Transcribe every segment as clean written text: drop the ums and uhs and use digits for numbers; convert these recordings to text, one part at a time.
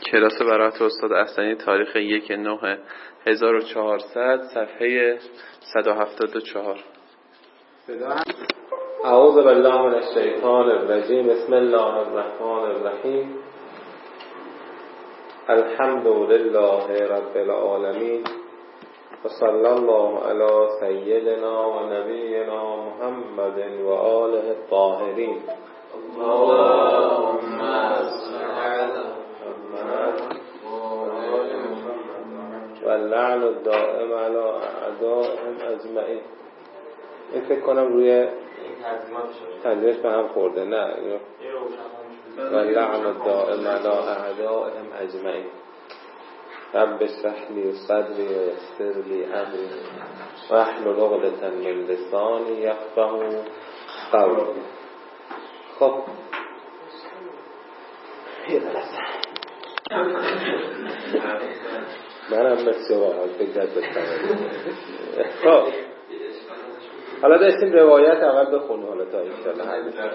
کلاس برات استاد اصلانی تاریخ 1/9/1400 صفحه 174. اعوذ بالله من الشیطان الرجیم. بسم الله الرحمن الرحیم. الحمد لله رب العالمین و صلی الله علی سیدنا و نبینا محمد و آله الطاهرین. اللهم صل علی محمد و اللعن الدائم علی اعدائهم اجمعین. این فکر کنم روی ترجمهش به هم خورده. نه و اللعن الدائم علی اعدائهم اجمعین. رب اشرح لی صدری و یسر لی امری واحلل عقدة من لسانی یفقهوا قولی. خب منم مثل واقعا فکرت بکنم. خب حالا داشتیم روایت اول بخونیم حالا تا انشاءالله حل بشه.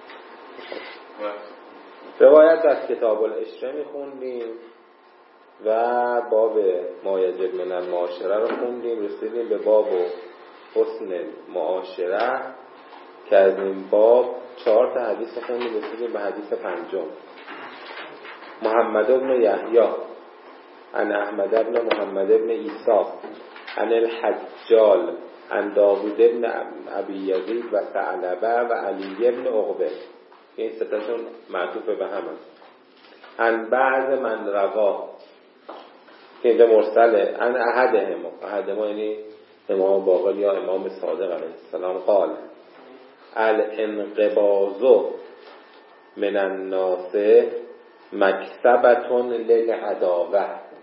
روایت از کتاب العشره میخوندیم و باب ما یجب من المعاشره رو خوندیم. رسیدیم به باب حسن معاشره که از این باب 4 تا حدیث خوندیم. رسیدیم به حدیث 5. محمد بن یحیی عن احمد بن محمد بن عیسی عن الحجال عن داوود بن ابی یزید و ثعلبه و علی بن عقبه. این ستاشون معطوف به هم است. عن بعض من روا که اینجا مرسله. عن احدهم یعنی امام باقر یا امام صادق علیه السلام قال الانقباض من الناس مکسبتون للعداوه.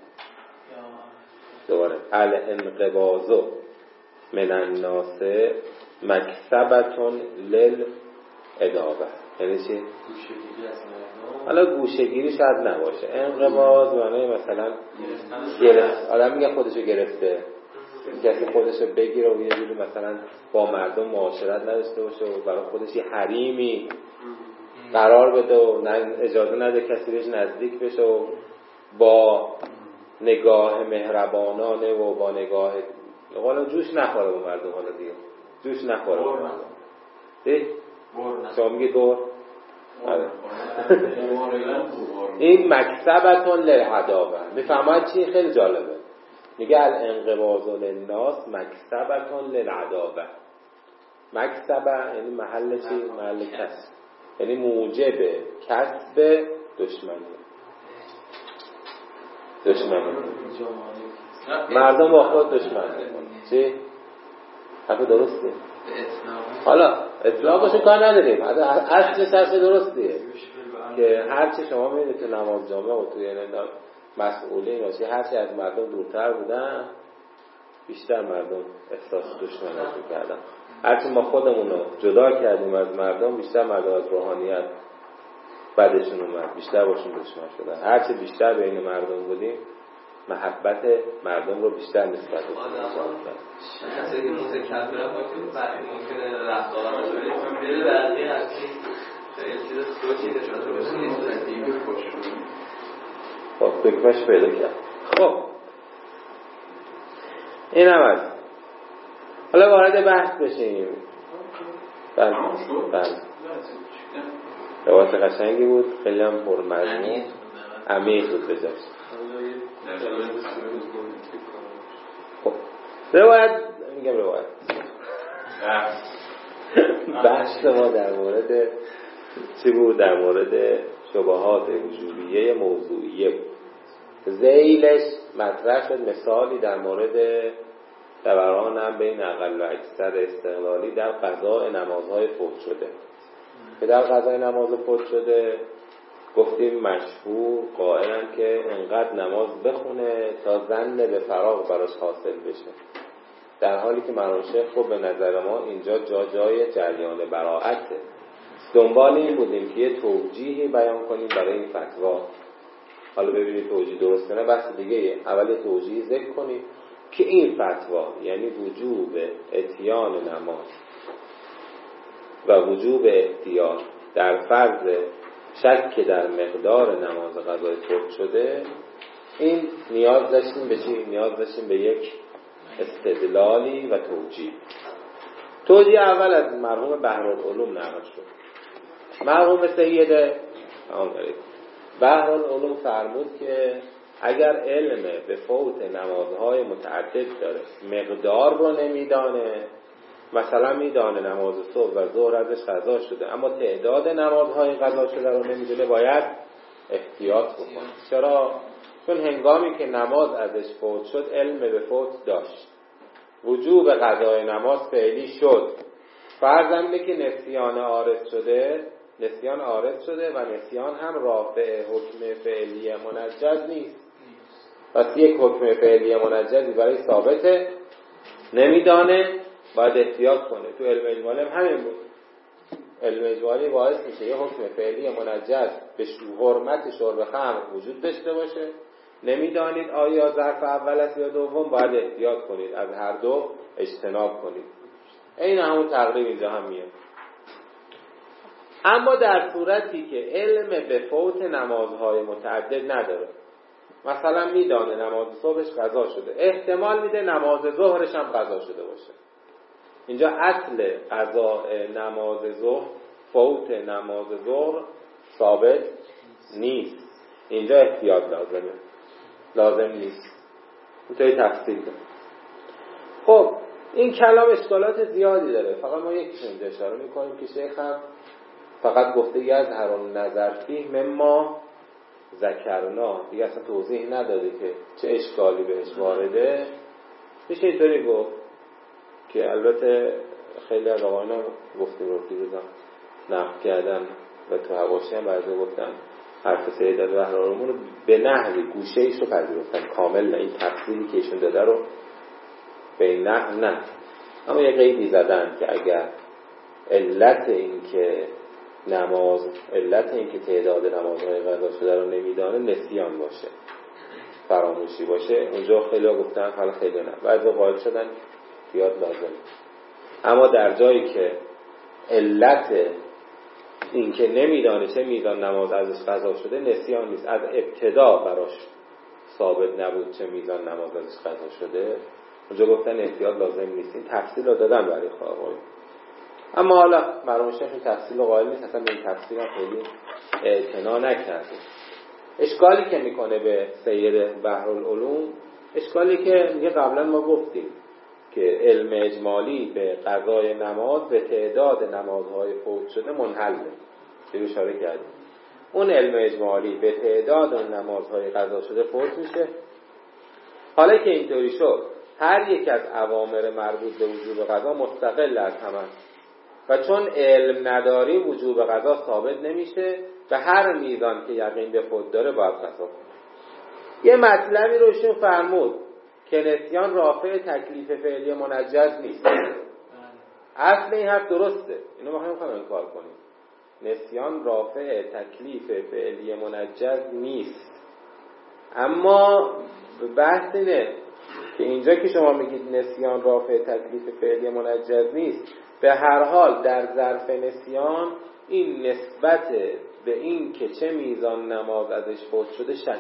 دوباره الانقباض من الناس مکسبتون للعداوه. یعنی چی؟ حالا گوشه‌گیری شاید نباشه. انقباض معنی مثلا گرفت. آدم میگه خودشو گرفته، کسی خودشو بگیره و یه جوری مثلا با مردم معاشرت نداشته باشه و برای خودش یه حریمی قرار بده و اجازه نده کسی بهش نزدیک بشه و با نگاه مهربانانه و با نگاه حالا جوش نخوره به مردم. حالا دیگه جوش نخوره به مردم. شما میگی دور؟ این مکسبتون للعداوه. میفهمید چی؟ خیلی جالبه. میگه الانقباض للناس مکسبتون للعداوه. مکسبه یعنی محل چی؟ محل کسب، یعنی موجب کسب دشمنی. مردم با خود دشمن میکنن. چی؟ حرف درسته؟ حالا اطلاقش کار نداریم. اصلش حرف درستیه که هرچی شما میبینید تو نماز جامعه و توی مسئولین باشی، هرچی از مردم دورتر بودن بیشتر مردم احساس دشمنی میکردن. هرچی ما خودمون رو جدا کردیم از مردم، بیشتر مردم از روحانیت بعدشون اومد، بیشتر باشون دشمن شدن. هرچی بیشتر بین مردم بودیم محبت مردم رو بیشتر نسبت به خودمون کرد. شخصی که متکبر باشه بعد ممکنه رفتارش رو ببینه بقیه از این چیز سوچی نشاط رو بشه نیست دیگه خوش. خب دکمش پیدا کرد. خب این هم از حالا وارد بحث بشیم. بله روایت قشنگی بود، خیلی هم پرمضمون عمیق بود بجاش. خب روایت میگم روایت بحث ما در مورد چی بود؟ در مورد شبهات وجوبیه موضوعیه بود. ذیلش مطرح شد مثالی در مورد دوران هم بین اقل و اکثر استقلالی در قضاء نمازهای فوت شده که در قضای نماز فوت شده گفتیم مشهور قائلن که انقدر نماز بخونه تا ظن به فراغ براش حاصل بشه، در حالی که مرحوم شیخ خب به نظر ما اینجا جای جریان براءته. دنبال این بودیم که یه توجیهی بیان کنیم برای این فتوا. حالا ببینید توجیه درسته نه بس دیگه. اول یه توجیه ذکر کنیم که این فتوا یعنی وجوب اتیان نماز و وجوب احتیاط در فرض شک در مقدار نماز قضای فوت شده، این نیاز داشتیم به چی؟ نیاز داشتیم به یک استدلالی و توجیه. توجیه اول از مرحوم بحرالعلوم نقل شد. مرحوم سید بحرالعلوم فرمود که اگر علم به فوت نمازهای متعدد داره، مقدار رو نمیدانه، مثلا میدانه نماز صبح و ظهر ازش قضا شده اما تعداد نمازهای قضا شده رو نمیدونه، باید احتیاط بکنه. چرا؟ چون هنگامی که نماز ازش فوت شد علم به فوت داشت، وجوب قضای نماز فعلی شد، فرضاً که نسیان عارض شده و نسیان هم رافع حکم فعلی منجز نیست. پس یک حکم فعلی منجزی برای ثابته نمیدانه، باید احتیاط کنه. تو علم اجمالی هم همین بود. علم اجمالی باعث میشه یه حکم فعلی منجز به حرمت شرب خمر وجود داشته باشه، نمیدانید آیا ظرف اول است یا دوم، باید احتیاط کنید، از هر دو اجتناب کنید. این همون تقریب اینجا هم میاد. اما در صورتی که علم به فوت نمازهای متعدد نداره، مثلا میدانه نماز صبحش قضا شده، احتمال میده نماز ظهرش هم قضا شده باشه، اینجا اصل قضاء نماز ظهر، فوت نماز ظهر ثابت نیست، اینجا احتیاط لازم نیست. اینطوری تفصیل ده. خب این کلام اشکالات زیادی داره، فقط ما یکیش اینجا اشاره میکنیم که شیخ هم فقط گفته یظهر النظر فیه مما ذکرنا، دیگه اصلا توضیح نداده که چه اشکالی بهش وارده. میشه اینطوری گفت که البته خیلی از آقایان گفتیم رو دیروزم نقل کردن و تو حواشی هم بعضی گفتن حرف سید بحرالعلوم رو به نحوی گوشه ایش رو پذیرفتن، کامل نه، این تفصیلی که ایشون داده رو به این نحو نه، اما یه قیدی زدن که اگر علت این که تعداد نمازهای قضا شده رو نمیدانه نسیان باشه، فراموشی باشه، اونجا خیلی ها گفتن، حالا خیلی نه، بعضی قائل شدن یاد لازم. اما در جایی که علت این که نمیدانه چه میزان نماز ازش قضا شده نسیان نیست، از ابتدا براش ثابت نبود چه میزان نماز ازش قضا شده، اونجا گفتن احتیاط لازم نیست. این تفصیل رو دادن برای خواهی. اما حالا مرحوم شیخ این تفصیل رو قائل نیست، اصلا به این تفصیل هم خیلی اعتنا نکرده. اشکالی که میکنه به سید بحرالعلوم، اشکالی که میگه قبلا ما گفتیم که علم اجمالی به قضای نماز به تعداد نمازهای فوت شده منحله، به اشاره کردیم. اون علم اجمالی به تعداد نمازهای قضا شده فوت میشه. حالا که اینطوری شد، هر یک از اوامر مربوط به وجوب قضا مستقل از هم است و چون علم نداریم وجوب قضا ثابت نمیشه و هر میزان که یقین به فوت داره باید قضا کنه. یه مطلبی رو ایشون فرمود که نسیان رافع تکلیف فعلی منجز نیست. اصل این حرف درسته، اینو ما نمیخوایم انکار کنیم. نسیان رافع تکلیف فعلی منجز نیست، اما بحث اینه که اینجا که شما میگید نسیان رافع تکلیف فعلی منجز نیست، به هر حال در ظرف نسیان این نسبت به این که چه میزان نماز ازش فوت شده شک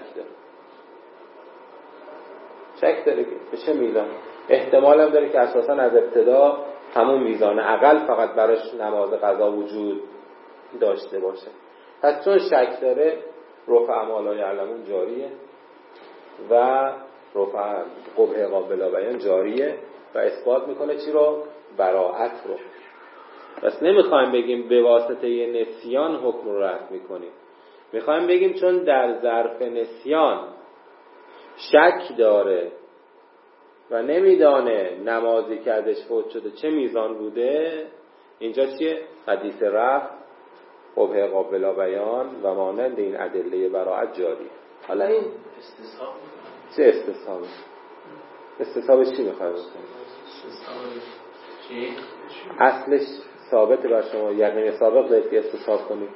داره که به چه میزان، احتمال هم داره که اساسا از ابتدا همون میزان اقل فقط براش نماز قضا وجود داشته باشه. پس چون شک داره رفع ما لا یعلمون جاریه و رفع قبح قابل بیان جاریه و اثبات میکنه چی رو؟ براءت رو. پس نمیخوایم بگیم به واسطه نسیان حکم رو رفع میکنیم، میخوایم بگیم چون در ظرف نسیان شک داره و نمیدانه نمازی که ازش فوت شده چه میزان بوده، اینجا چیه؟ حدیث رفع قبح قابل بیان و مانند این ادله براءت جاری. حالا این استصحاب چه استصحابه؟ استصحابش چی میخوای بکنی؟ اصلش ثابته بر شما، یقین سابق دارید که استصحاب کنید.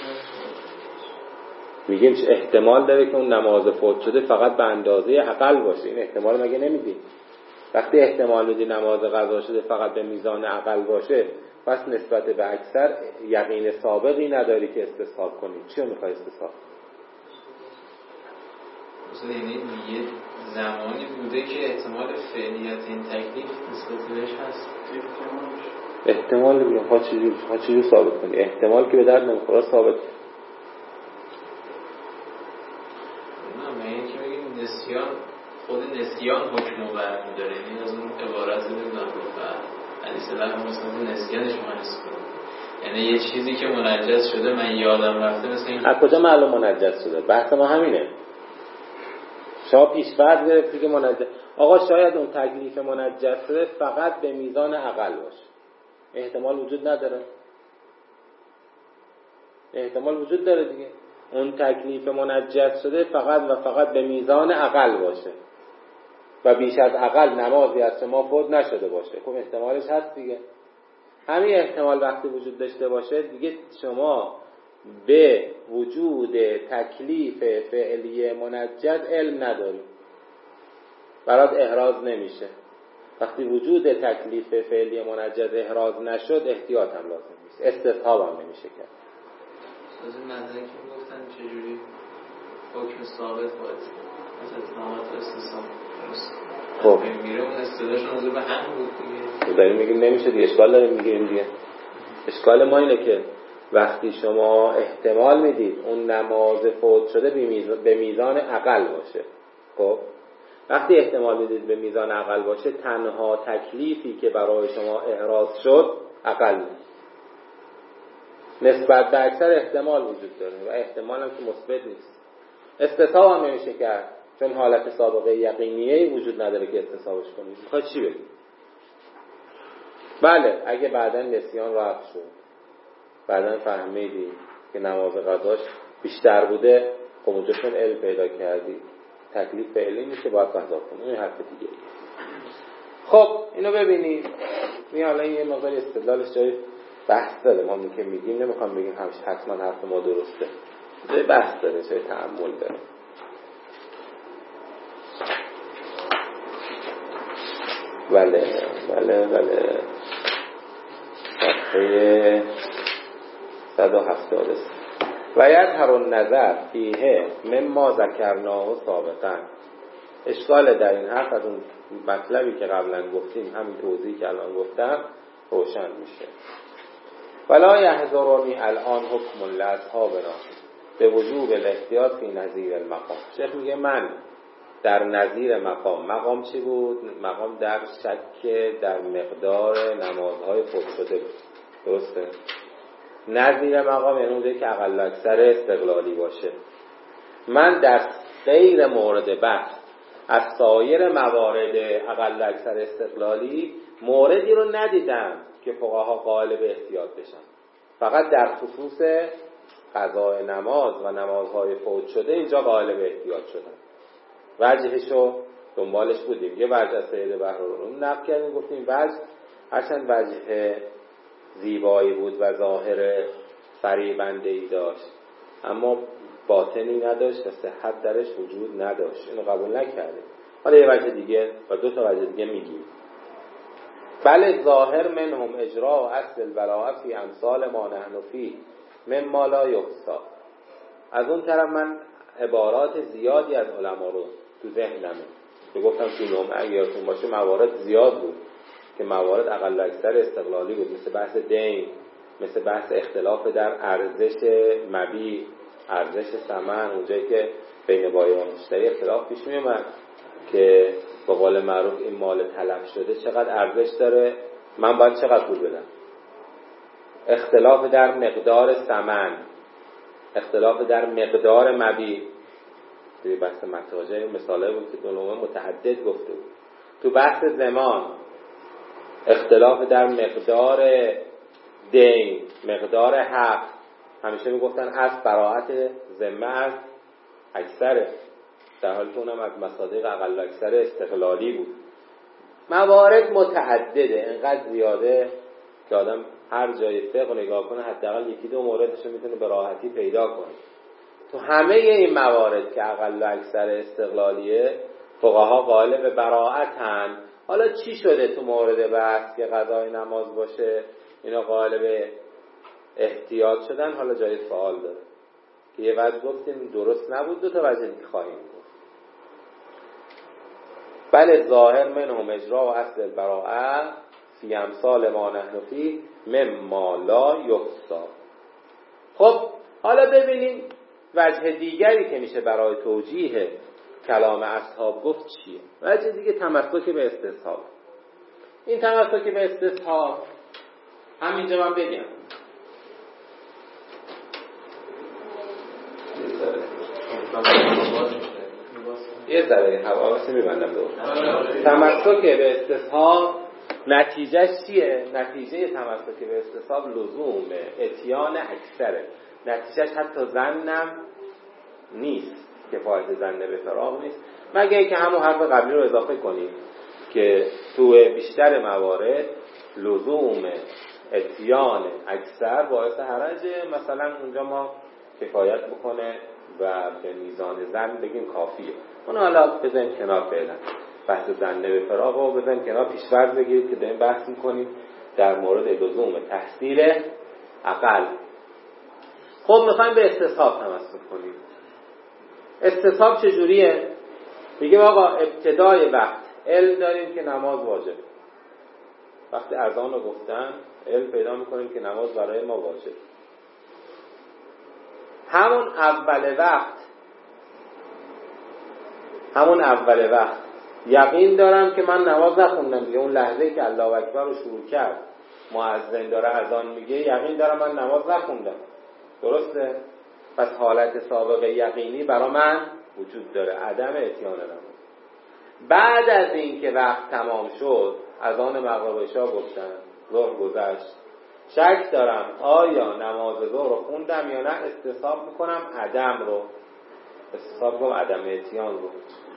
میگیم چه احتمال داره که اون نماز فوت شده فقط به اندازه اقل باشه، این احتمال مگه نمیدی؟ وقتی احتمال میدی نماز قضا شده فقط به میزان اقل باشه، پس نسبت به اکثر یقین سابقی نداری که استصحاب کنی. چی رو میخوای استصحاب؟ مثلا یه زمانی بوده که احتمال فعلیت این تکلیف نسبت بهش هست. احتمال میگم ها چیزی ثابت کنی. احتمال که به درد نمیخوره ثابت کنی. نه من اینکه میگیم نسیان، خود نسیان حکم و برمی‌داره. این از اون عبارت نمیدونم گفتم حدیث لحظه مثلا نسیانش معنیست کنم، یعنی یه چیزی که منجز شده من یادم رفته مثل این. از کجا معلوم منجز شده؟ بحث ما همینه. شما پیش‌فرض گرفتی که منجز، آقا شاید اون تکلیف منجز شده فقط به میزان عقل باشه. احتمال وجود نداره؟ احتمال وجود داره دیگه. اون تکلیف منجز شده فقط به میزان عقل باشه و بیش از عقل نمازی از شما فوت نشده باشه. خب احتمالش هست دیگه. همین احتمال وقتی وجود داشته باشه دیگه شما به وجود تکلیف فعلی منجز علم نداری، برات احراز نمیشه. وقتی وجود تکلیف فعلی منجز احراز نشد احتیاط هم لازم نیست، استصحاب هم نمیشه کرد. از این نظری که گفتن چجوری حکم ثابت باید مثل اتمامات و استصحاب خب میره اون استداش نظر به هم بود دیگه. داریم میگیم نمیشه دیگه. اشکال داریم میگیم دیگه. اشکال ما اینه که وقتی شما احتمال میدید اون نماز فوت شده به میزان عقل باشه، خب وقتی احتمال میدید به میزان عقل باشه تنها تکلیفی که برای شما احراز شد عقل نسبت به اکثر احتمال وجود داره و احتمال هم که مثبت نیست. استصحاب هم نمیشه کرد چون حالت سابقه یقینیه وجود نداره که استصحابش کنید. میخواد چی بگید؟ بله اگه بعداً نسیان رفت شد، بعداً فهمیدی که نماز قضاش بیشتر بوده، خب اونجا چون علم پیدا کردی تکلیف فعلی میشه باید قضا کنی. این حرف دیگه. خب اینو ببینید. می حالا یه مقدار استدلالش جای بحث داره. ما که میگیم نمیخوام بگیم حتما حرف ما درسته. جای بحث داره، جای تأمل داره. بله صفحه 170 و یظهر النظر فیه مما ذکرناه سابقا. اشکال در این حرف از اون مطلبی که قبلا گفتیم، همین توضیحی که الان گفتم روشن میشه. ولا یحضرنی الان حکم لاصحابنا به وجوب الاحتیاط فی نظیر المقام. شیخ میگه من در نظیر مقام چی بود؟ مقام در شک در مقدار نمازهای فوت شده بود. درسته؟ نظیر مقام یعنی اونجایی که اقل اکثر استقلالی باشه. من در غیر مورد بحث از سایر موارد اقل اکثر استقلالی موردی رو ندیدم که فقها قائل به احتیاط بشن. فقط در خصوص قضای نماز و نمازهای فوت شده اینجا قائل به احتیاط شدن. وجهشو دنبالش بودیم. یه وجه از سید بحرالعلوم نقل کردیم، گفتیم وجه هرچند وجه زیبایی بود و ظاهر فریبنده‌ای داشت اما باطنی نداشت و صحت درش وجود نداشت. اینو قبول نکردیم. حالا یه وجه دیگه و دو تا وجه دیگه میگیم. بله ظاهر منهم اجراء اصل البراءه فی امثال ما نحن فیه مما لا یحصی. از اون طرف من عبارات زیادی از علما رو تو ذهنمه که گفتم تو نمره یادتون باشه موارد زیاد بود که موارد اقل اکثر استقلالی بود، مثل بحث دین، مثل بحث اختلاف در ارزش مبیع، ارزش ثمن، اونجایی که بین بایع و مشتری اختلاف پیش میومد که به قول معروف این مال طلب شده چقدر ارزش داره، من باید چقدر پول بدم. اختلاف در مقدار ثمن، اختلاف در مقدار مبیع، توی بحث متاجر مثاله بود که دولمه متعدد گفته بود. تو بحث زمان اختلاف در مقدار دین، مقدار حق، همیشه میگفتن از براءت ذمه از اکثره، در حالی که اونم از مصادیق اقل اکثر استقلالی بود. موارد متعدده، انقدر زیاده که آدم هر جای فقه نگاه کنه حداقل یکی دو موردش رو میتونه به راحتی پیدا کنه. تو همه این موارد که اقل اکثر استقلالیه فقها قائل به براءتن. حالا چی شده تو مورد بحث که قضای نماز باشه اینا قائل به احتیاط شدن، حالا جای سوال داره که یه وجه گفتیم درست نبود، دو تا وجه دیگه خواهیم گفت. بله ظاهر منهم اجرا و اصل البراءه فی امثال ما نحن فی مما لا یحصی. خب حالا ببینیم وجه دیگری که میشه برای توجیه کلام اصحاب گفت چیه. وجه دیگه تمسک به استصحاب. این تمسک به استصحاب همینجا من بگم یه ذره حواس میبندم دور. تمسک به استصحاب نتیجهش چیه؟ نتیجه تمسک به استصحاب لزوم اتیان اکثره. نتیجهش حتی ظنم نیست، کفایت ظن به فراغ نیست، مگه اینکه همون حرف قبلی رو اضافه کنیم که تو بیشتر موارد لزوم اتیان اکثر باعث حرجه. مثلا اونجا ما کفایت بکنه و به میزان ظن بگیم کافیه. اون حالا بذاریم کنار فعلا، بحث ظن به فراغ رو بذاریم کنار، پیش‌فرض بگیرید که داریم بحث می‌کنیم در مورد لزوم تحصیل عقل. خب میخوایم به استصحاب تمسک کنیم. استصحاب چجوریه؟ میگه آقا ابتدای وقت علم داریم که نماز واجبه. وقتی اذان رو گفتن علم پیدا میکنیم که نماز برای ما واجبه. همون اول وقت یقین دارم که من نماز نخوندم دیگه. اون لحظه‌ای که الله اکبر رو شروع کرد مؤذن داره اذان میگه یقین دارم من نماز نخوندم. درسته؟ پس حالت سابقه یقینی برای من وجود داره، عدم اتیان نماز. بعد از این که وقت تمام شد اذان مغرب و عشا گفتن، ظهر گذشت، شک دارم آیا نماز ظهر رو خوندم یا نه، استصحاب میکنم عدم رو، استصحاب کنم عدم اتیان رو،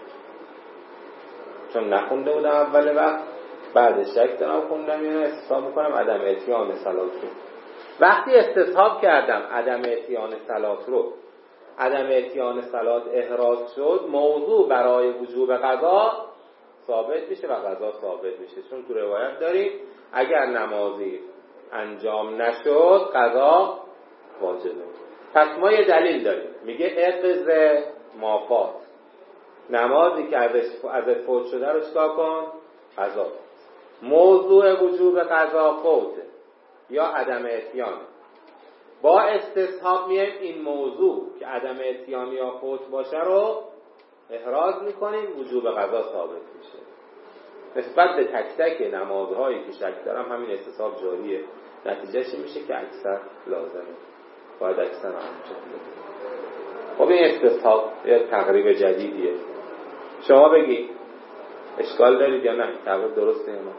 چون نخونده بودم اول وقت، بعد شک دارم خوندم یا نه، استصحاب میکنم عدم اتیان صلات رو. وقتی استصحاب کردم عدم اتیان صلات رو، عدم اتیان صلات احراز شد، موضوع برای وجوب قضا ثابت میشه و قضا ثابت میشه. چون تو روایت داریم اگر نمازی انجام نشد قضا واجبه. پس ما یه دلیل داریم، میگه اقض مافات، نمازی که ازت فوت شده رو چکار کن؟ قضا. موضوع وجوب قضا فوته یا عدم اتیان. با استصحاب میایم این موضوع که عدم اتیان یا فوت باشه رو احراز میکنیم، وجوب قضا ثابت میشه. نسبت به تک تک نمازهایی که شک دارم همین استصحاب جاریه. نتیجهش میشه که اکثر لازمه، باید اکثر انجام بده. خب این استصحاب یه تقریب جدیدیه. شما بگی اشکال دارید یا نه؟ تقریب درسته یا نه؟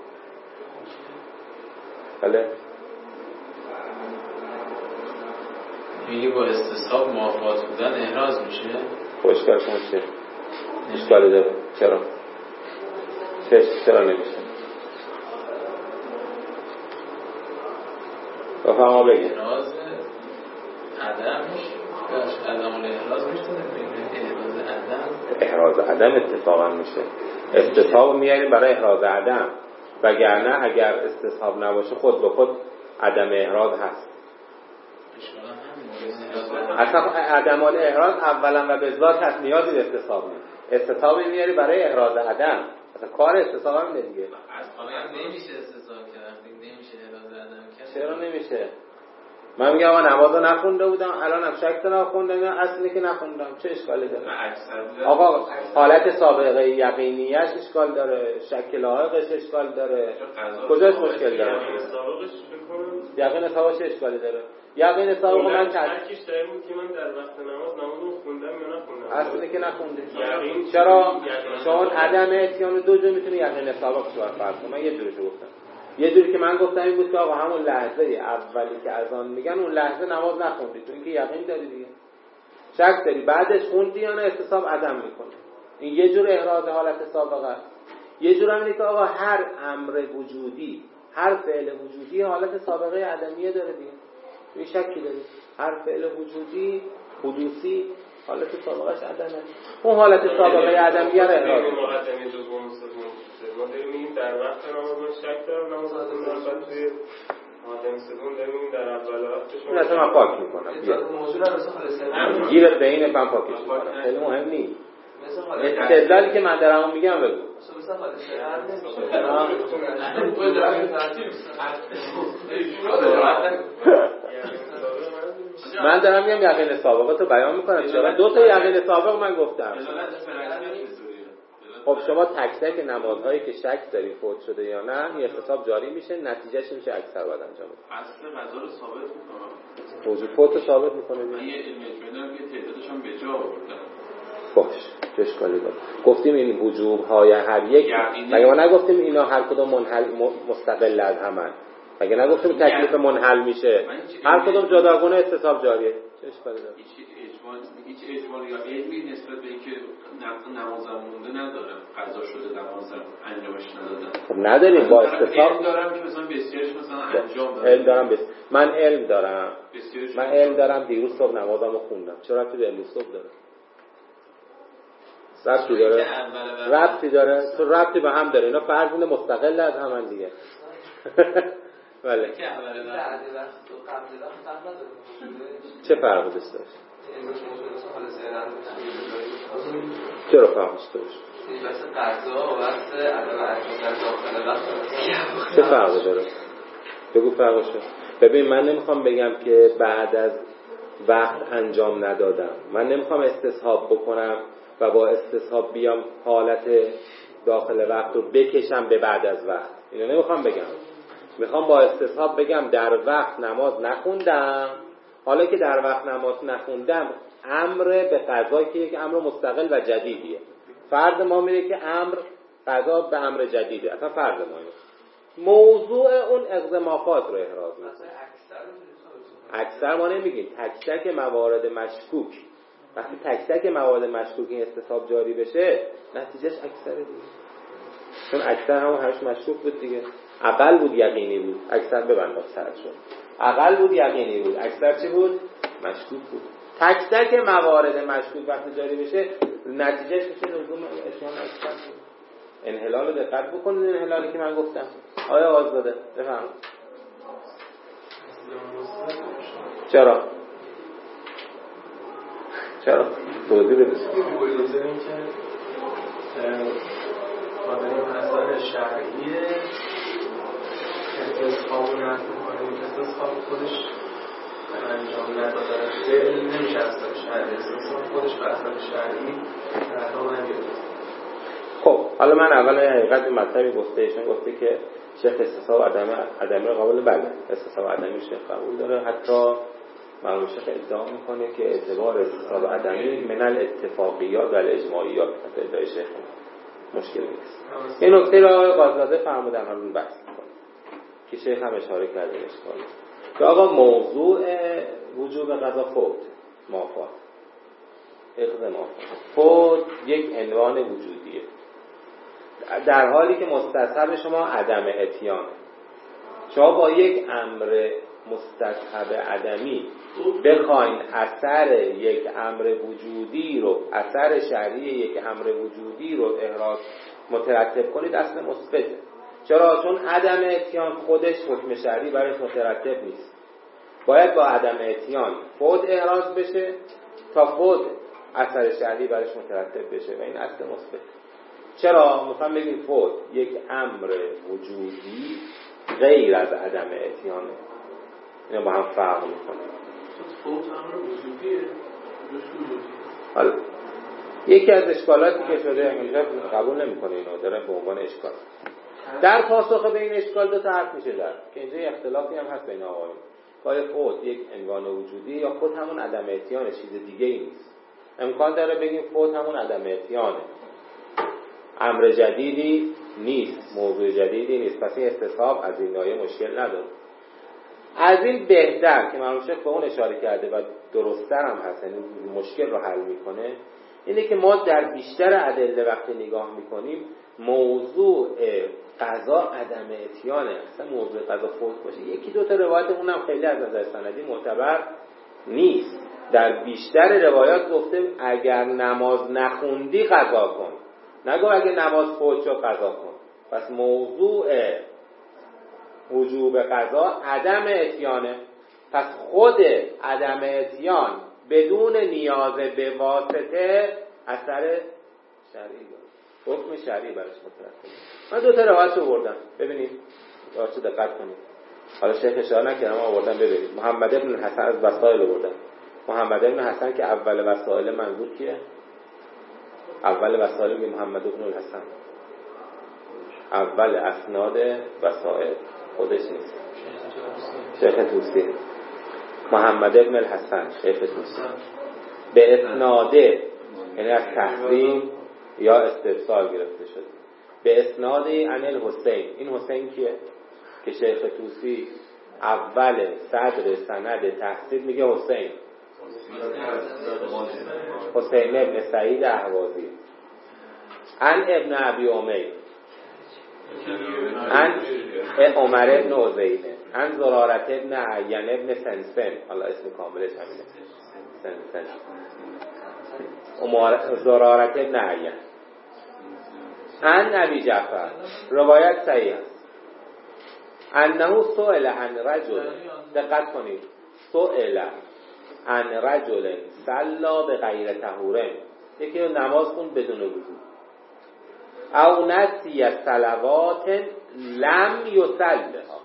بله؟ میگه با استصحاب موافقت بودن احراز میشه؟ خوشکار شما چیه؟ اشکال داره. چرا نمیشه؟ بفرما بگی. احراز عدمش عدم الاحراز میشه؟ احراز عدم اتفاقا میشه. استصحاب میاریم برای احراز عدم، وگرنه اگر استصحاب نباشه خود به خود عدم احراز هست. اصلا عدم الاحراز اولا و به ذات هست، نیازی به استصحاب نیست. استصحاب میاری برای احراز عدم، اصلا کار استصحاب هم دیگه. اصلا نمیشه استصحاب کرد، نمیشه احراز عدم کرد. چرا نمیشه؟ من میگم آقا نمازو نخونده بودم، الانم شک دارم خوندم، اصلی که نخوندم، چه اشکالی داره؟ آقا حالت سابقه یقینیش اشکال داره، شک لاحقش اشکال داره، کجاش مشکل داره؟ یقین سابقش اشکالی داره. یقین سابق من شکش داره بود که من در وقت نمازو خوندم یا نخوندم. اصلی که نخونده. چرا؟ چون عدم اتیان دو جور میتونه یقین سابق شو فرض کنه. من یه جوریشو گفتم. یه جوری که من گفتم این بود که آقا همون لحظه اولی که اذان میگن اون لحظه نماز نخوندی، تو اینکه یقین داری دیگه، شک داری بعدش خوندی یا نه، استصحاب عدم میکنه. این یه جور احراز حالت سابقه است. یه جور هم اینه که آقا هر امر وجودی، هر فعل وجودی حالت سابقه عدمیه داره دیگه. این شکی داری هر فعل وجودی حدوثی حالت سابقهش عدمه. اون حالت سابقه عدمیه رو احراز ما داریم میگیم در وقت نماز من شک دارم نماز بعد توی آدم سوم ببینیم در اول وقتش این اصلا من پاک میکنم موضوع رو مثلا خالص گیر به این من پاکش میکنم خیلی مهم نیست استدلالی که من دارم میگم بگو مثلا خالص من دارم میگم یقین سابقه رو بیان میکنم چرا دو تا یقین سابق من گفتم خب شما تک تک نمازهایی که شک داری فوت شده یا نه این احتساب جاری میشه نتیجهش میشه اکثر باید انجام بده اصل قضا رو ثابت میکنم وجود فوت رو ثابت میکنه من یه علم اجمالی دارم که تعدادش هم به جا آوردن باش اشکالی داره گفتیم این وجوب های هر یک مگه ما نگفتیم اینا هر کدوم مستقل از همن مگه نگفتیم تکلیف منحل میشه هر کدوم جداگانه احتساب جاریه چه اشکالی داره هیچ اجمالی یا علمی نسبت به اینکه نمازم مونده ندارم قضا شده نمازم انجامش ندادم خب نداریم با احتساب علم دارم که مثلا بسیارش مثلا انجام دادم علم دارم من علم دارم دیروز صبح نمازمو خوندم چرا ربطی به امروز صبح داره ربطی داره تو ربطی به هم داره اینا فرض مستقل از هم دیگه بله چه فرقی داشته چرا فرقش داشته چه فرقی داره بگو فرقشو ببین من نمیخوام بگم که بعد از وقت انجام ندادم من نمیخوام استصحاب بکنم و با استصحاب بیام حالت داخل وقت رو بکشم به بعد از وقت اینو نمیخوام بگم میخوام با استصحاب بگم در وقت نماز نخوندم حالا که در وقت نماز نخوندم امر به قضا که یک امر مستقل و جدیدیه فرض ما میره که امر قضا به امر جدیده اصلا فرض ما اینه موضوع اون اقضامافات رو احراز میکنه اکثر ما نمیگیم تک تک موارد مشکوک وقتی تک تک موارد مشکوک این استصحاب جاری بشه نتیجهش اکثر دیگه چون اکثر همش مشکوک بود دیگه اقل بود یقینی بود اکثر ببند با سرد شد اقل بود یقینی بود اکثر چی بود مشکوک بود تک تک موارد مشکوک وقتی جاری بشه نتیجهش میشه لزوم اتیان اکثر بود انحلال رو دقت بکنید انحلالی که من گفتم آیا آزاده بفرمایید چرا توضیح بده بگذاریم که آدم اثر شرعیه استصحاب رو نفت میکنیم استصحاب خودش انجام ندادن فعل نمیشه اثر شرعی استصحاب خودش به اثر شرعی رها نمیده خب حالا من اول حقیقت مطلبی گفتهشون گفته که شیخ استصحاب عدمی رو قبول بله استصحاب عدمی شیخ قبول داره حتی مرحوم شیخ ادعا میکنه که اعتبار استصحاب عدمی من الاتفاقیات و الاجماعیات ادعای شیخ مشکل نیست این نکته را قاضی فرمودن همون بحث میکنه که شیخ هم اشاره کرده اشکالی که آقا موضوع وجوب قضا فوت مافات فوت یک عنوان وجودیه در حالی که مستصحب شما عدم اتیان شما با یک امر مستصحب عدمی بخواین اثر یک امر وجودی رو اثر شرعی یک امر وجودی رو احراز مترتب کنید اصل مثبت چرا؟ چون عدم اتیان خودش حکم شرعی برای مترتب نیست باید با عدم اتیان فوت احراز بشه تا فوت اثر شرعی برایش مترتب بشه و این اصل مثبت چرا؟ مثلا بگیم فوت یک امر وجودی غیر از عدم اتیانه اینا با هم فرق میکنه فوت امر وجودیه حالا یکی از اشکالاتی که شده امروز قبول نمیکنه اینو داره به عنوان اشکال در پاسخ به این اشکال دو تا حرف میشه زد که اینجا اختلافی هم هست بین آقایون آیا فوت یک عنوان وجودی یا فوت همون عدم اتیانه چیز دیگه ای نیست امکان داره بگیم فوت همون عدم اتیانه امر جدیدی نیست موضوع جدیدی نیست پس این استصحاب از این نوعیه مشکل نداره از این بهتر که مرحوم شیخ به اون اشاره کرده و درست‌تر هم هست یعنی مشکل رو حل میکنه اینه که ما در بیشتر ادله وقتی نگاه میکنیم موضوع قضا عدم اتیانه اصلا موضوع قضا فوت باشه یکی دو تا روایت اونم خیلی از نظر سندی معتبر نیست در بیشتر روایات گفته اگر نماز نخوندی قضا کن نگو اگر نماز فوت شد قضا کن پس موضوع وجوب قضا عدم اتیانه. پس خود عدم اتیان بدون نیاز به واسطه اثر شرعی داره، حکم شرعی برش مترتبه. من دو تا روایت آوردم، ببینید راست دقت کنید. حالا شیخ اشاره نکردم، آوردم ببینید. محمد ابن حسن از وسائل آوردم. محمد ابن حسن که اول وسائل منظور کیه؟ اول وسائل میگه محمد ابن الحسن، اول اسناد وسائل خودش نیست، شیخ توسی. محمد ابن الحسن شیخ توسی به اسناده، یعنی از تحریم یا استفسار گرفته شده، به اسنادی عن الحسین. این حسین کیه؟ که شیخ توسی اول صدر سند تحصیل میگه حسین ابن سعید اهوازی. عن ابن ابی امیر، عن عمر ابن عزینه، عن زرارت ابن عین ابن سنسن، حالا اسم کاملش همینه، سنسن، زرارت ابن عین. عن ابی جعفر، روایت صحیح است. انه سئل عن رجل، دقت کنید، سئل عن رجل صلا بغیر طهور، یکی نماز خون بدون وضو، او نسی صلوات لم یصلها،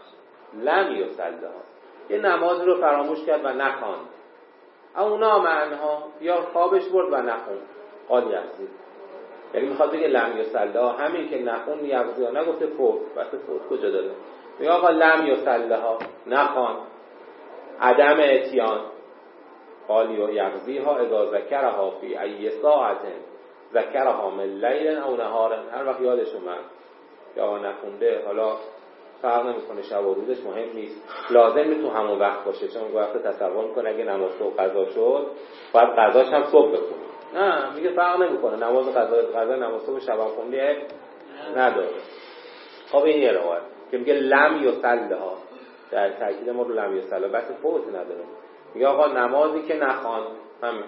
یه نماز رو فراموش کرد و نخواند، او نام عنها، یا خوابش برد و نخوند، قال یغزی. یعنی میخواد بگه لم یصلها، همین که نخوند یغزی ها، نگفته فوت. بس فوت کجا داره؟ میگه آقا لم یصلها، نخواند، عدم اتیان، قال یغزیها اذا ذکرها فی ای ساعت ذکرها من لیل او نهار، هر وقت یادش اومد یا نخونده، حالا فرق نمیکنه، شب و روزش مهم نیست، لازم تو همون وقت باشه، چون وقت تصور میکنه اگه نماز صبح قضا شد باید قضاش هم صبح بخونه. نه، میگه فرق نمیکنه، نماز قضا نماز صبح شب خوندی نداره. خب این یه روایت که میگه لم یصلها، در تاکید ما رو لم یصلها، بس فوت نداره، میگه آقا نمازی که نخوان همین.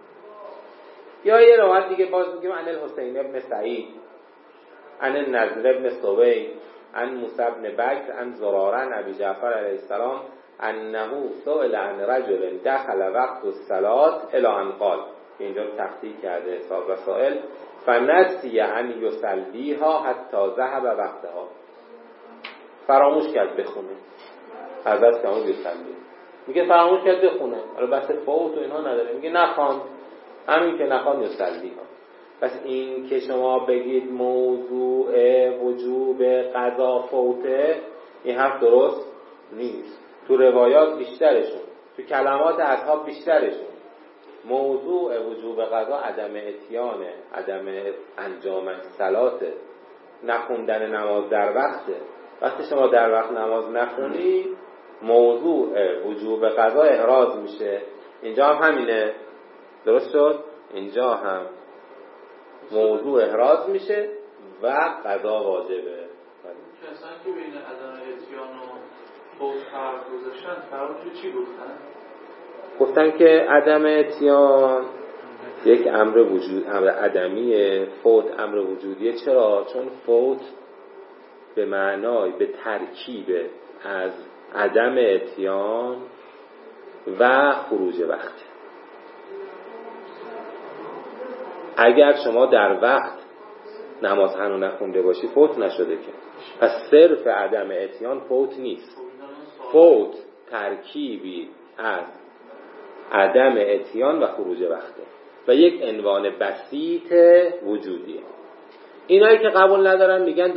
یا یه روایت دیگه باز میگیم عن الحسین ابن سعید، عن النضر ابن سوی، عن موسی ابن بکر، عن زرارن ابی جعفر علیه السلام انه سئل عن رجل دخل وقت الصلاة الی ان قال، اینجا تحقیق کرده حساب وسائل، فنسی ان یصلیها حتی ذهب وقتها، فراموش کرد بخونه، از دست که اون یصلی، میگه فراموش کرد بخونه، حالا بحث فوت و اینها نداره، میگه نخواند، همین که نخواند یصلیها. پس این که شما بگید موضوع وجوب قضا فوته، این حرف درست نیست. تو روایات بیشترشون، تو کلمات اصحاب بیشترشون، موضوع وجوب قضا عدم اتیانه، عدم انجام صلاته، نخوندن نماز در وقته. وقتی شما در وقت نماز نخونی، موضوع وجوب قضا احراز میشه. اینجا هم همینه، درست شد؟ اینجا هم موضوع احراز میشه و قضا واجبه. کسانی که بین عدم اتیان و فوت فرق گذاشتن، فرقش چی گفتن؟ گفتن که عدم اتیان یک امر وجود، امر عدمیه، فوت امر وجودیه. چرا؟ چون فوت به معنای، به ترکیب از عدم اتیان و خروج وقت. اگر شما در وقت نماز هنو نخونده باشی فوت نشده که، پس صرف عدم اتیان فوت نیست. فوت ترکیبی از عدم اتیان و خروج وقته و یک عنوان بسیط وجودیه. اینایی که قبول ندارن میگن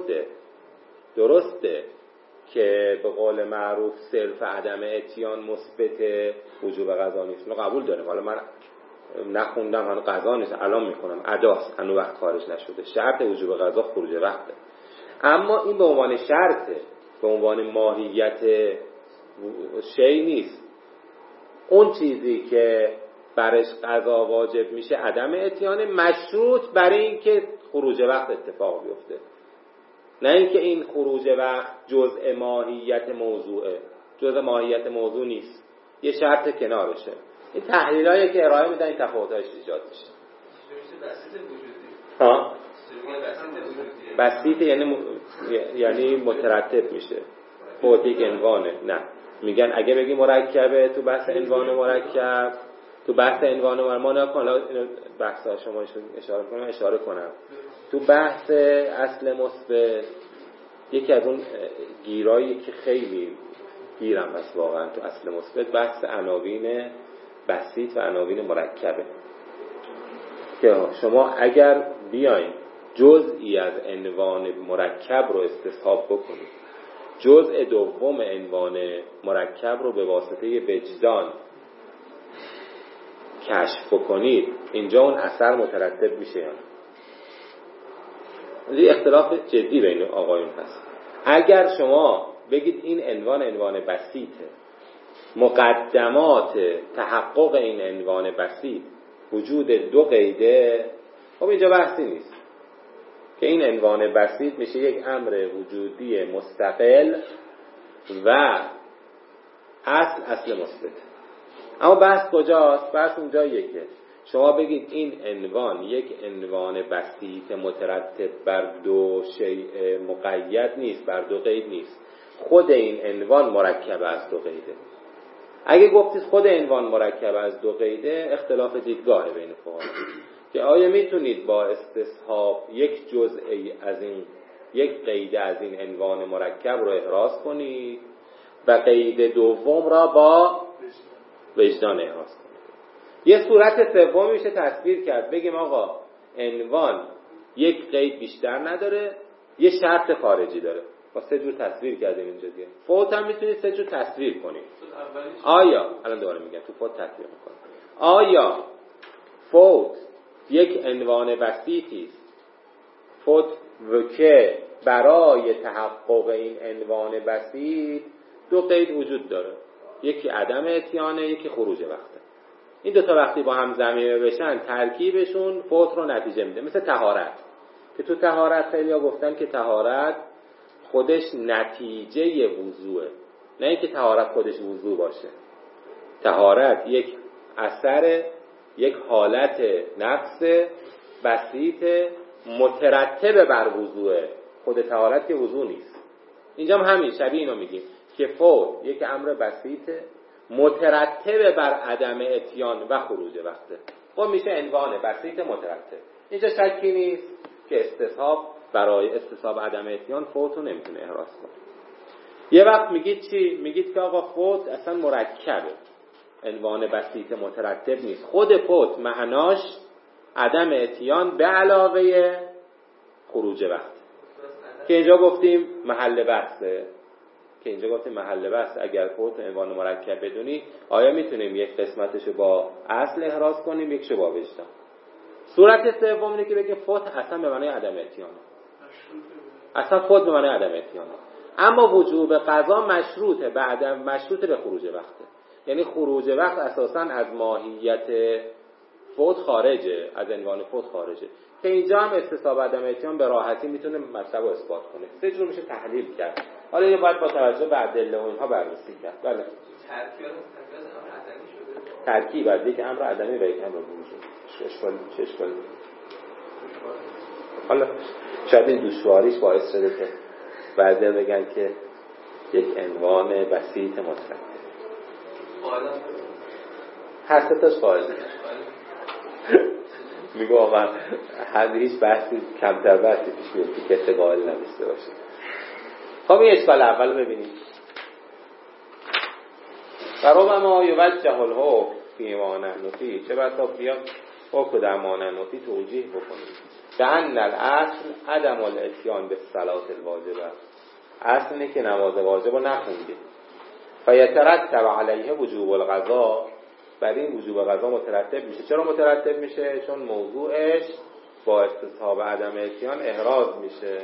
درسته که به قول معروف صرف عدم اتیان مثبت وجوب قضا نیست. ما قبول داریم، حالا من نخوندم هنوز قضا نیست، الان میکنم، اداست، هنوز وقت خارج نشده، شرط وجوب قضا خروج وقته. اما این به عنوان شرطه، به عنوان ماهیت شی نیست. اون چیزی که برش قضا واجب میشه عدم اتیان، مشروط برای اینکه خروج وقت اتفاق بیفته، نه اینکه این خروج وقت جزء ماهیت موضوعه. جزء ماهیت موضوع نیست، یه شرط کنارشه. این تحلیلایی که ارائه میدن این تفاوت‌هاش ایجاد میشه. بسیط یعنی مترتب میشه. فوت یک عنوانه. نه میگن اگه بگی مرکبه تو بحث عنوان مرکب، تو بحث عنوان مرکب ما بحث ها شما اشاره کنم تو بحث اصل مثبت یکی از اون گیرایی که خیلی گیرم هست واقعا تو اصل مثبت بحث عناوین بسیط و عناوین مرکبه که شما اگر بیاین جزئی از عنوان مرکب رو استصحاب بکنید، جزء دوم عنوان مرکب رو به واسطه وجدان کشف بکنید، اینجا اون اثر مترتب میشه. یعنی اختلاف جدی بین آقایون هست. اگر شما بگید این عنوان بسیطه، مقدمات تحقق این عنوان بسیط وجود دو قیده، خب اینجا بحثی نیست که این عنوان بسیط میشه یک امر وجودی مستقل و اصل مثبت. اما بحث کجاست؟ بحث اونجاییه که شما بگید این عنوان یک عنوان بسیط مترتب بر دو شیء مقید نیست، بر دو قید نیست. خود این عنوان مرکب از دو قیده. اگه گفتید خود عنوان مرکب از دو قیده، اختلاف دیدگاه بین فقها که آیا میتونید با استصحاب یک جزئی از این یک قیده از این عنوان مرکب رو احراز کنید و قید دوم را با وجدان احراز کنید. یه صورت سوم میشه تصویر کرد، بگیم آقا عنوان یک قید بیشتر نداره، یه شرط خارجی داره. با سه جور تصویر کردیم اینجا دیگه. فوت هم میتونید سه جور تصویر کنید. آیا الان دوباره میگم تو فوت تصویر میکنم، آیا فوت یک عنوان بسیطی است، فوت که برای تحقق این عنوان بسیط دو قید وجود داره، یکی عدم اتیانه، یکی خروج وقته. این دو تا وقتی با هم ضمیمه بشن ترکیبشون فوت رو نتیجه میده. مثل طهارت که تو طهارت خیلی‌ها گفتن که طهارت خودش نتیجه وضوئه، نه اینکه طهارت خودش وضو باشه. طهارت یک اثر، یک حالت نفس بسیط مترتب بر وضوئه. خود طهارت که وضو نیست. اینجا هم همین شبیه اینو میگیم که فوت یک امر بسیطه مترتب بر عدم اتیان و خروج وقته. خب میشه عنوان بسیط مترتب. اینجا شکی نیست که استصحاب برای استصحاب عدم اتیان فوت رو نمیتونه احراز کنه. یه وقت میگید چی؟ میگید که آقا فوت اصلا مرکبه، عنوان بسیط مترتب نیست. خود فوت معناش عدم اتیان به علاوه خروج وقت که اینجا گفتیم محل بحثه، اگر فوت عنوان مرکب بدونی آیا میتونیم یک قسمتشو با اصل احراز کنیم، یکشو با وجدان. صورت سوم اینه که بگیم فوت اصلا به معنی عدم اتیانه، اصلا فوت به معنی عدم اتیانه، اما وجوب قضا مشروط به خروج وقته. یعنی خروج وقت اساساً از ماهیت فوت خارجه، از عنوان فوت خارجه، که اینجا هم استصحاب عدم اتیان به راحتی میتونه مطلب رو اثبات کنه. سه جور میشه تحلیل کرد. حالا یه باید با توجه به ادله و اینها بررسی کرد. بله. ترکیب از یک امر عدمی و یک امر وجود. اشکال. حالا شاید این دشواریش باعث شده که بعضی بگن که یک عنوان بسیط مطلق. هر سه تاش قاعده. میگه آقا هیچ بحثی کمتر بحثی پیش میاد که کسی قائل نمیسته باشه. خب این اشکال اول ببینید. ربما یوجه الحکم فی مانع نفی، چه بسا بیاد حکم در مانع نفی توجیه بکنید به ان الاصل عدم الاتیان به صلات الواجبه. اصل اینه که نماز واجب رو نخوندید، فیترتب علیه وجوب القضا، بر این وجوب قضا مترتب میشه. چرا مترتب میشه؟ چون موضوعش با استصحاب عدم اتیان احراز میشه.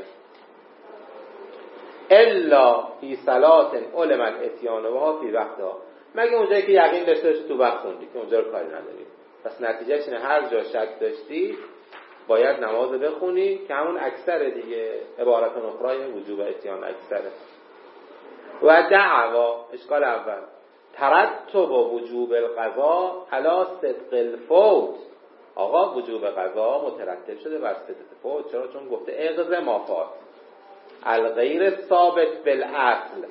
الا فی صلات علمت اتیانها فی وقتها، مگه اونجایی که یقین داشته باشی تو وقت خوندی که اونجا رو کاری نداری. پس نتیجهش اینه هر جا شک داشتی باید نماز بخونی که همون اکثر دیگه، عبارت اخرى وجوب اتیان اکثره. و دعوا، اشکال اول ترتب وجوب القضا علی صدق الفوت، آقا وجوب قضا مترتب شده بر صدق فوت. چرا؟ چون گفته اغض ما فات الغیر ثابت بالاصل،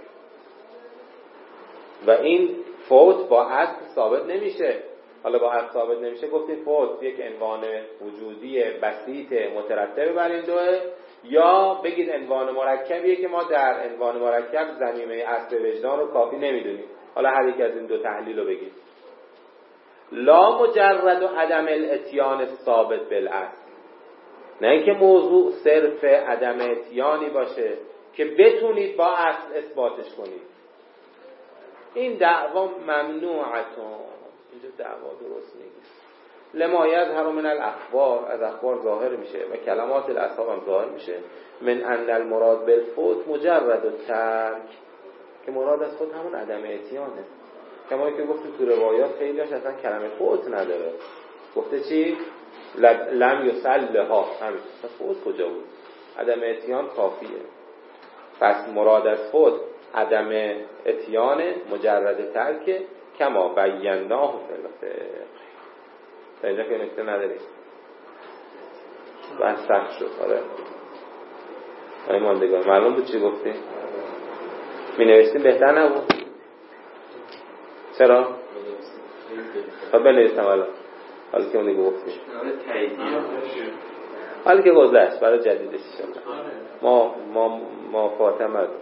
و این فوت با اصل ثابت نمیشه. حالا با اصل ثابت نمیشه، گفتیم فوت یک عنوان وجودی بسیط مترتب بر این دوه، یا بگید عنوان مرکبیه که ما در عنوان مرکب ضمیمه اصل وجدان رو کافی نمیدونیم. حالا هر یک از این دو تحلیل رو بگید. لا مجرد و عدم الاتیان ثابت بالاصل، نه اینکه موضوع صرف عدم اتیانی باشه که بتونید با اصل اثباتش کنید. این دعوا ممنوعتون، اینجا دعوا درست نیست. لما یظهر من الاخبار، از اخبار ظاهر میشه و کلمات الاصحاب هم ظاهر میشه. من ان المراد بالفوت مجرد الترک، که مراد از فوت همون عدم اتیانه. کما که گفتیم تو روایات خیلیش اصلا کلمه فوت نداره. گفته چی؟ لم یصلها، همین فوت کجا بود؟ عدم اتیان کافیه. پس مراد از فوت عدم اتیان مجرد ترک، کما بیناه فی الفقه. تا اینجا که نکته نداریم بس سخت شد. آره این ماندگار معلوم بود چی گفتیم؟ می نوشتیم بهتر نبود؟ چرا؟ خب بنویستم حالا که اون دیگه گفتیم، حالا که گذشت برای جدیدش شد. ما فاطمه رو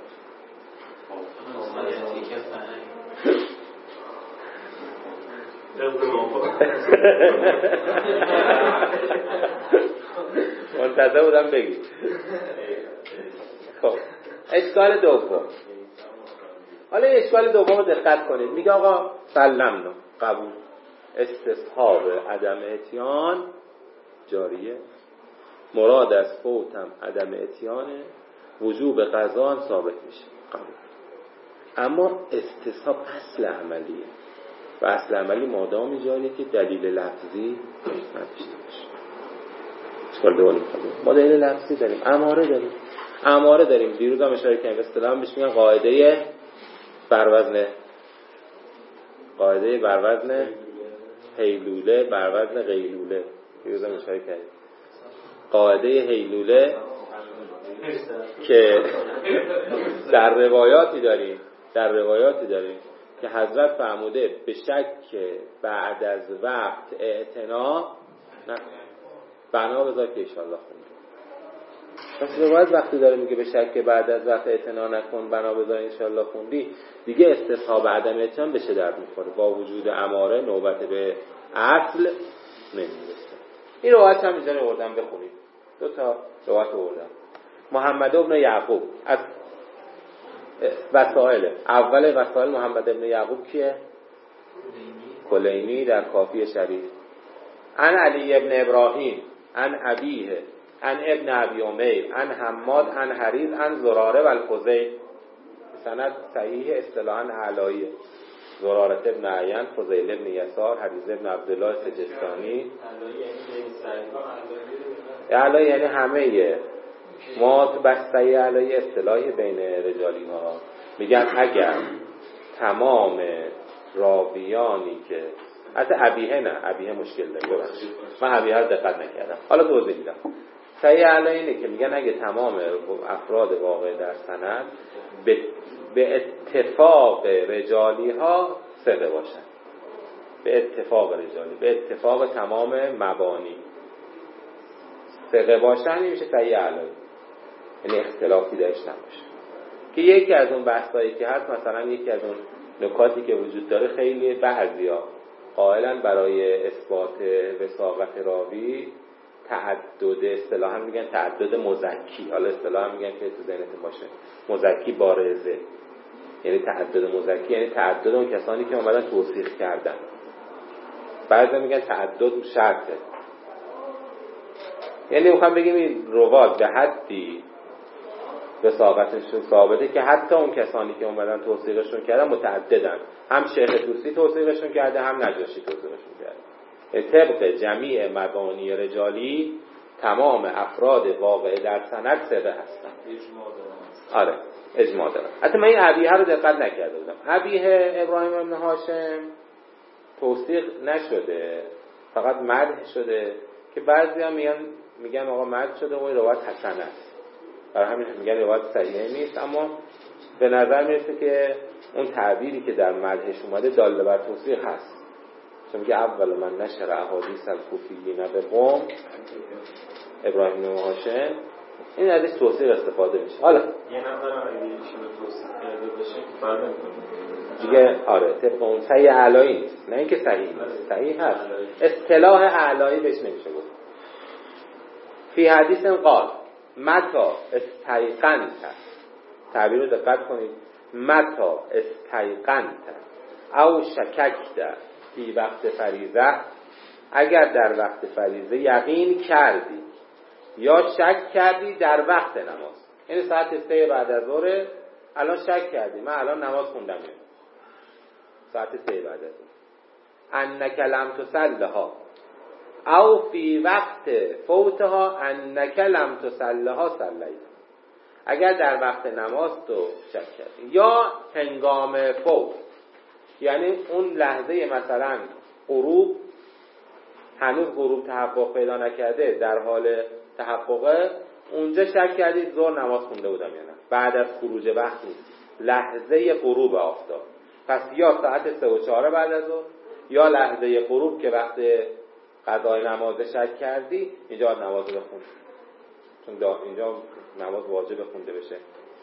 منتظر بودم بگید. خب اشکال دوم، حالا اشکال دوم رو دقت کنید. میگه آقا سلمنا، قبول، استصحاب عدم اتیان جاریه، مراد از فوت هم عدم اتیانه، وجوب قضا هم ثابت میشه، قبول. اما استصحاب اصل عملیه و اصل عملی مادامی جاریه که دلیل لفظی نداشته باشه. اشکال دوم ما دلیل لفظی داریم، اماره داریم. دیروز هم اشاره کردیم اصطلاحاً بهش میگن قاعده بر وزن هیلوله بر وزن قیلوله. دیروز هم اشاره کردیم قاعده هیلوله که در روایاتی داریم که حضرت فرموده به شک بعد از وقت اعتنا بنا بذار که انشاءالله خوندیم. پس روایت وقتی داره میگه به شک بعد از وقت اعتنا نکن بنا بذار انشاءالله خوندی، دیگه استصحاب عدم اتیان بشه درد میخوره. با وجود اماره نوبت به اصل نمیرسه. این روایت هم اینجا آوردم بخونید. دو تا روایت آوردم. محمد ابن یعقوب از وسائل، اول وسائل محمد ابن یعقوب کیه؟ کلینی در کافی شریف. عن علی ابن ابراهیم عن ابیه عن ابن ابی امیر عن حماد عن حریز عن زراره و الفضیل. سند صحیح اصطلاحاً علاییه. زراره ابن عیان، فضیل ابن یسار، حریز ابن عبدالله سجستانی. علایی یعنی همه ما تو بسته علایی اصطلاحی بین رجالی ها میگن اگر تمام راویانی که حتی ابیه مشکل داره، من ابیه رو دقت نکردم، حالا توضیح میدم. صحیح علایی اینه که میگن اگه تمام افراد واقع در سند به اتفاق رجالی ها ثقه باشن، به اتفاق رجالی، به اتفاق تمام مبانی ثقه باشن، این میشه صحیح علایی، یعنی اختلافی درش نباشه. که یکی از اون بحثایی که هست، مثلا یکی از اون نکاتی که وجود داره، خیلی بعضیا قائلا برای اثبات وثاقت راوی تعدد، اصطلاحا میگن تعدد مزکی، حالا اصطلاحا میگن که تو ذهنتون باشه مزکی بارزه، یعنی تعدد مزکی یعنی تعدد اون کسانی که اومدن توثیق کردن. بعضیا میگن تعدد شرطه، یعنی میخوام بگیم این روات به حدی وثاقتشون ثابته که حتی اون کسانی که اومدن توثیقشون کردن متعددن، هم شیخ طوسی توثیقشون کرده، هم نجاشی توثیقشون کرده. طبق جمیع مبانی رجالی تمام افراد واقع در سند ثقه هستن. آره اجماع دارن. حتی من این ابیه رو دقت نکرده بودم. ابیه ابراهیم ابن هاشم توثیق نشده، فقط مدح شده که بعضیا میگن آقا مدح شده و روایت حسن است، برای همین میگن روایت صحیحه نیست. اما به نظر میرسه که اون تعبیری که در مدحش اومده دال بر توصیح هست، چون میگه اول من نشر احادیث الکوفیین به قم ابراهیم بن هاشم، این ازش توصیح استفاده میشه. حالا یه نفر اگه چیزی رو توصیح کرده باشه فرق نمی‌کنه دیگه. آره طبق اون صحیح اعلایی نیست، نه اینکه صحیح نیست، صحیح هست، اصطلاح اعلایی بهش نمیشه گفت. فی حدیث قال متا استیقنت، تعبیر رو دقت کنید، متا استیقنت او شککت فی وقت فریضه، اگر در وقت فریضه یقین کردی یا شک کردی در وقت نماز، یعنی ساعت 3 بعد از ظهر الان شک کردی من الان نماز خوندم ساعت 3 بعد از ظهر، انک لم تصلها او فی وقت فوتها انک لم تصلها صلیت، اگر در وقت نماز تو شک کردی یا هنگام فوت، یعنی اون لحظه مثلا غروب هنوز غروب تحقق پیدا نکرده، در حال تحققه، اونجا شک کردید ظهر نماز خونده بودم یا نه، بعد از خروج وقت نیست، لحظه غروب آفتاب، پس یا ساعت 3 و 4 بعد از ظهر یا لحظه غروب که وقت قضای نماز شک کردی، اینجا نماز بخون، چون اینجا نماز واجب خونده بشه.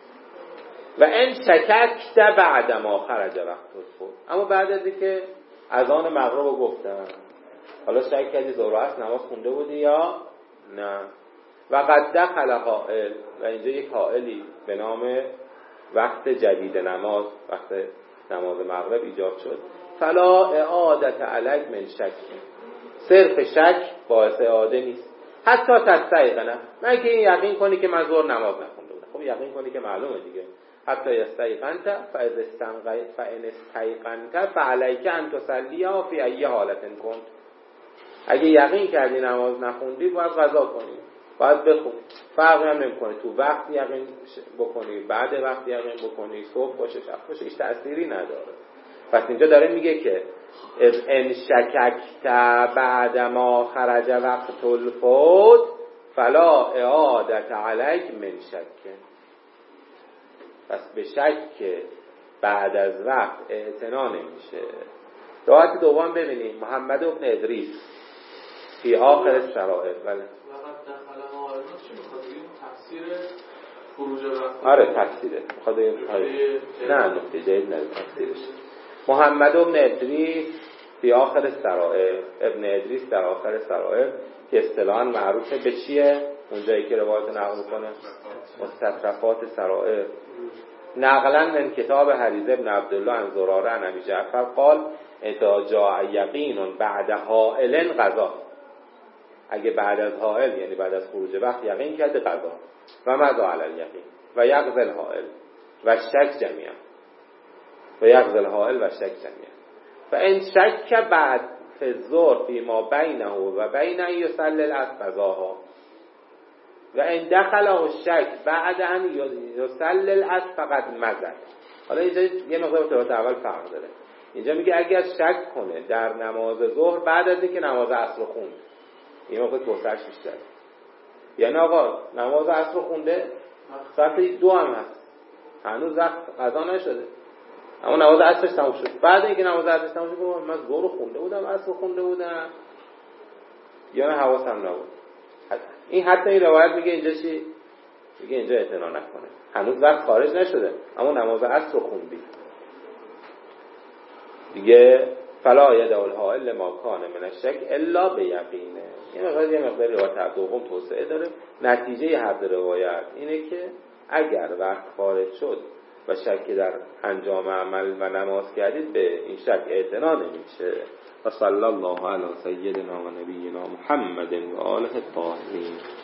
و ان شککت بعد ما خرج وقت الفوت، اما بعد از اینکه اذان مغرب رو گفتم حالا شک کردی ظهر است نماز خونده بودی یا نه، و قد دخل حائل، و اینجا یک حائلی به نام وقت جدید نماز، وقت نماز مغرب ایجاد شد، فلا اعادت علیک من شک، صرف شک باعث اعاده نیست، حتی تستیقن، نه که یقین کنی که من ظهر نماز نخونده بودم، خب یقین کنی که معلومه دیگه، حتی یستیقنت فان استیقنت فعلیک ان تصلی فی ای حالت کنت، اگه یقین کردی نماز نخوندی باید قضا کنی، باید بخونی، فرقی هم نمیکنه تو وقت یقین بکنی بعد وقت یقین بکنی، صبح باشه شب باشه، هیچ تأثیری نداره. پس اینجا داره میگه که ان شککت بعد ما خرج وقت الفوت فلا اعادت علیک من شک، پس به شک بعد از وقت اعتنا نمیشه. روایت دوم ببینیم، محمد بن ادریس فی آخر شرائط. بله تفسیر خروج وقت. آره تفسیره میخواد نه نقطه جدید نه تفسیرش. محمد بن ادریس فی آخر سرائر، ابن ادریس در آخر سرائر که اصطلاحاً معروفه به چیه؟ اونجایی که روایت نقل میکنه مستطرفات سرائر، نقلا من کتاب حریز ابن عبدالله عن زراره عن ابی جعفر قال اذا جاء یقین بعد حائل قضا، اگه بعد از حائل یعنی بعد از خروج وقت یقین کرده قضا، و مضى علی الیقین و یقضی الحائل و شک جمیعا، و یقضی الحائل و شک جمیعا، فان شک بعد فی الظهر فیما بینه و بین ان یصلی العصر قضاها، و ان دخله الشک بعد ان یصلی العصر فقط مضى. حالا اینجا یه مقدار با اول فرق داره، اینجا میگه اگر شک کنه در نماز ظهر بعد از اینکه نماز عصر رو خوند، این موقع توسعش بیشتره، یعنی آقا نماز عصر رو خونده ساعت 2 هم هست هنوز وقت قضا نشده، اما نماز عصرش تموم شد، بعد اینکه نماز عصرش تموم شد من ظهر رو خونده بودم عصر رو خونده بودم یا نه حواسم نبود. این حتی این روایت میگه اینجا چی؟ میگه اینجا اعتنا نکنه، هنوز وقت خارج نشده اما نماز عصر رو خوندی دیگه، فلا یدع الحائل ما کان من الشک الا بیقینه. یه مقدار روایت دوم توسعه داره، نتیجه هر دو روایت اینه که اگر وقت خارج شد و شک در انجام عمل و نماز کردید به این شک اعتنا نمیشه. و صلی الله علی سیدنا و نبینا محمد و آله الطاهرین.